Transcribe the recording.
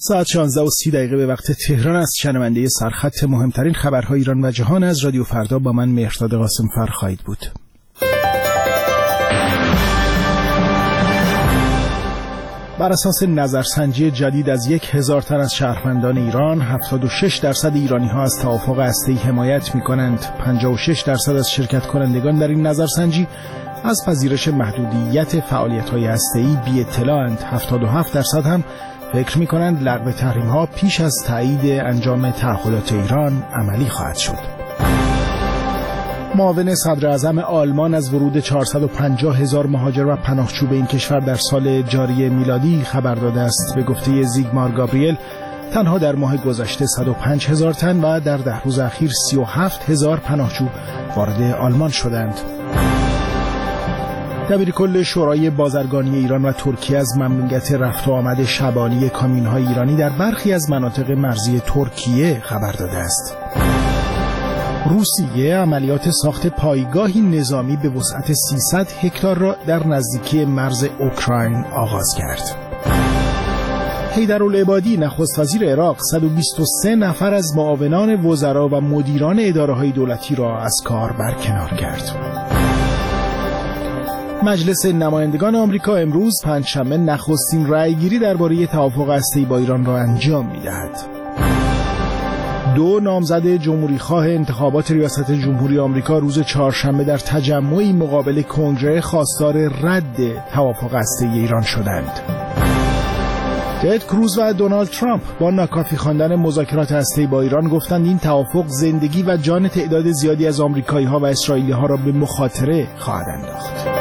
ساعت 16:30 به وقت تهران است. شنونده سرخط مهمترین خبرهای ایران و جهان از رادیو فردا با من مهرداد قاسم‌فر خواهید بود. بر اساس نظرسنجی جدید از 1000 تن از شهروندان ایران، 76% ایرانی‌ها از توافق هسته‌ای حمایت می‌کنند. 56% از شرکت کنندگان در این نظرسنجی از پذیرش محدودیت فعالیت‌های هسته‌ای بی اطلاعند. 77% هم فکر می‌کنند لغو تحریم‌ها پیش از تایید انجام تعهدات ایران عملی خواهد شد. معاون صدر اعظم آلمان از ورود 450,000 مهاجر و پناهجو به این کشور در سال جاری میلادی خبر داده است. به گفته زیگمار گابریل، تنها در ماه گذشته 105,000 تن و در 10 روز اخیر 37,000 پناهجو وارد آلمان شدند. دبیرکل شورای بازرگانی ایران و ترکیه از ممنوعیت رفت و آمد شبانی کامیون‌های ایرانی در برخی از مناطق مرزی ترکیه خبر داده است. روسیه عملیات ساخت پایگاهی نظامی به وسعت 300 هکتار را در نزدیکی مرز اوکراین آغاز کرد. حیدرالعبادی نخست وزیر عراق 123 نفر از معاونان وزرا و مدیران اداره‌های دولتی را از کار برکنار کرد. مجلس نمایندگان آمریکا امروز پنجشنبه نخستین رأیگیری درباره توافق هسته‌ای با ایران را انجام می‌دهد. 2 نامزد جمهوری‌خواه انتخابات ریاست جمهوری آمریکا روز چهارشنبه در تجمعی مقابل کنگره خواستار رد توافق هسته‌ای ایران شدند. تد کروز و دونالد ترامپ با ناکافی خواندن مذاکرات هسته‌ای با ایران گفتند این توافق زندگی و جان تعداد زیادی از آمریکایی‌ها و اسرائیلی‌ها را به مخاطره خواهد انداخت.